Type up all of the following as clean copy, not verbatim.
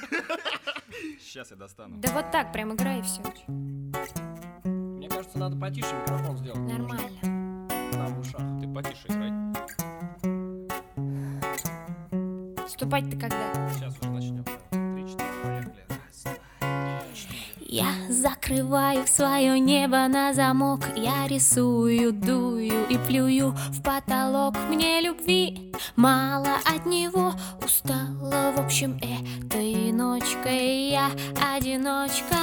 Сейчас я достану. Да вот так, прям играй и все. Мне кажется, надо потише микрофон сделать. Нормально. Там в ушах. Ты потише играй. Вступать-то когда? Сейчас уже начнем. 3-4, поехали. Я закрываю свое небо на замок. Я рисую, дую и плюю в потолок. Мне любви мало от него. Устала, в общем, этой ночкой я одиночка.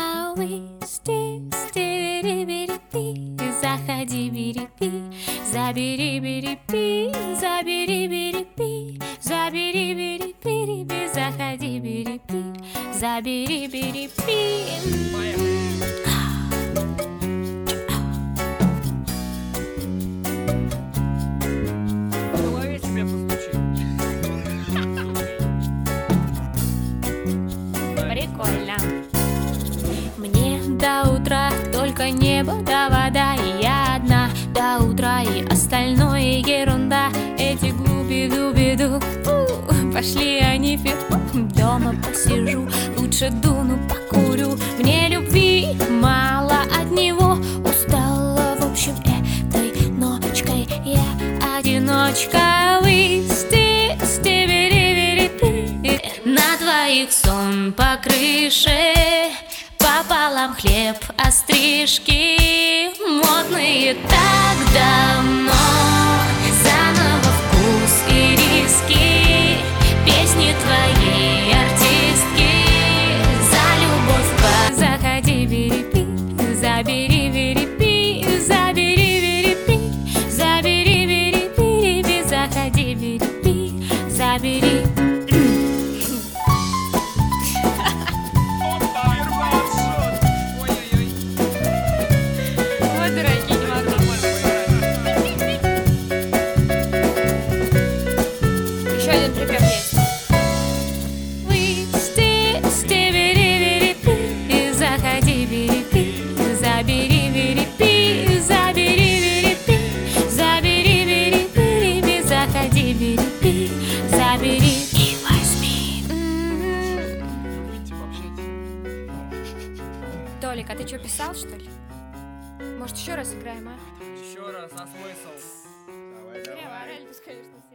Заходи, бери-пи, забери, бери-пи, забери, бери-пи, забери, бери-пи, заходи, бери-пи, забери, бери-пи. В голове тебе постучи. Прикольно. Мне до утра только небо да вода, и я одна до утра, и остальное ерунда. Эти глуби-дуби-ду, пошли они фиг. Дома посижу, лучше дуну покурю. Мне любви мало от него. Устала, в общем, этой ночкой я одиночка. На двоих сон по крыше, пополам хлеб, острижки модные так давно. Заново вкус и риски, песни твоей артистки. За любовь заходи, бери-пи, забери, бери-пи, забери, бери-пи, забери, бери-пи, заходи, бери-пи, забери. Еще один припев есть. Заходи, бери-пи, забери, бери-пи, забери, бери-пи, забери, бери-пи, заходи, бери-пи, забери и возьми. Выйти пообщаться. Толик, а ты что, писал, что ли? Может, еще раз играем, а? Еще раз, а смысл? Давай, Зря давай. Рельбус, конечно.